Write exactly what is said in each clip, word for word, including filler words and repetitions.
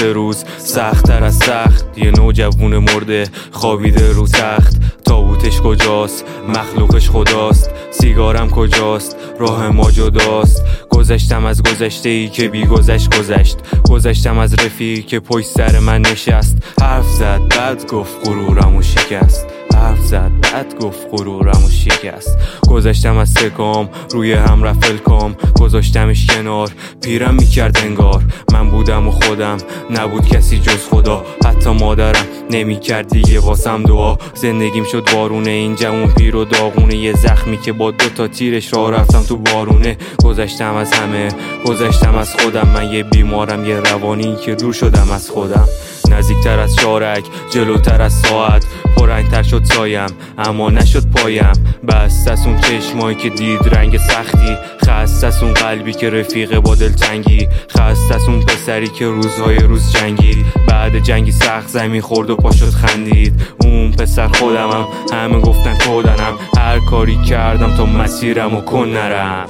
سه روز سخت‌تر از سخت. یه نوجوون مرده خوابیده رو تخت. تابوتش کجاست؟ مخلوقش خداست. سیگارم کجاست؟ راه ما جداست. گذشتم از گذشته ای که بی گذشت گذشت. گذشتم از رفیقی که پشت سر من نشست. حرف زد بعد گفت غرورمو شکست. حرف زد بعد گفت غرورمو شکست. گذشتم از سکام روی هم رفت کام. گذاشتمش کنار پیرم میکرد انگار. من بودم و خودم نبود کسی جز خدا. حتی مادرم نمیکرد دیگه واسم دعا. زندگیم شد بارونه این جوون پیر و داغونه. یه زخمی که با دو تا تیرش راه رفتم تو بارونه. گذشتم از همه گذشتم از خودم. من یه بیمارم یه روانی که دور شدم از خودم. نزدیکتر از شارک جلوتر از ساعت. پررنگتر شد سایم اما نشد پایم. بستس اون چشمایی که دید رنگ سختی. خستس اون قلبی که رفیقه با دلتنگی. خستس اون پسری که روزهای روز جنگید. بعد جنگی سخت زمین خورد و پا شد خندید. اون پسر خودمم. همه گفتن کودنم. هر کاری کردم تا مسیرمو کن نرم.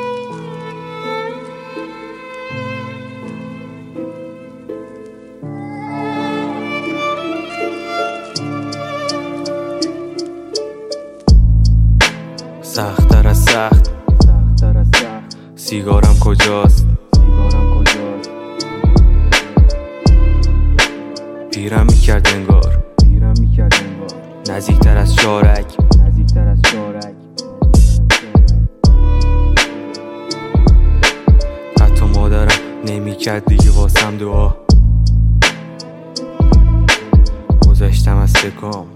سخت‌تر از سخت. سیگارم کجاست؟ پیرم میکرد انگار. نزدیکتر از شارک. حتی مادرم نمیکرد دیگه واسم دعا. گذشتم از سکام